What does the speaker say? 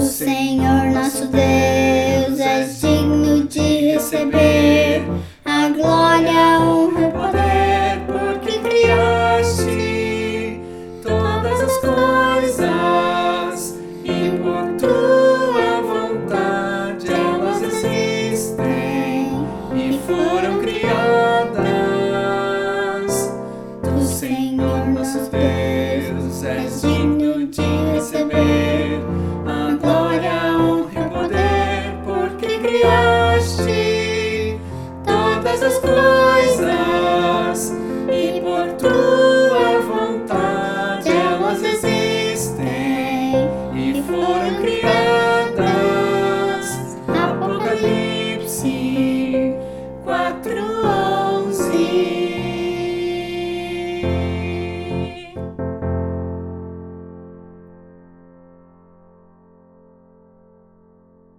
Senhor nosso Deus és digno de receber a glória, a honra e o poder, porque criaste todas as coisas e por tua vontade elas existem e foram criadas. Tu, Senhor nosso Deus, és digno de receber a glória, a honra e o poder, porque criaste todas as coisas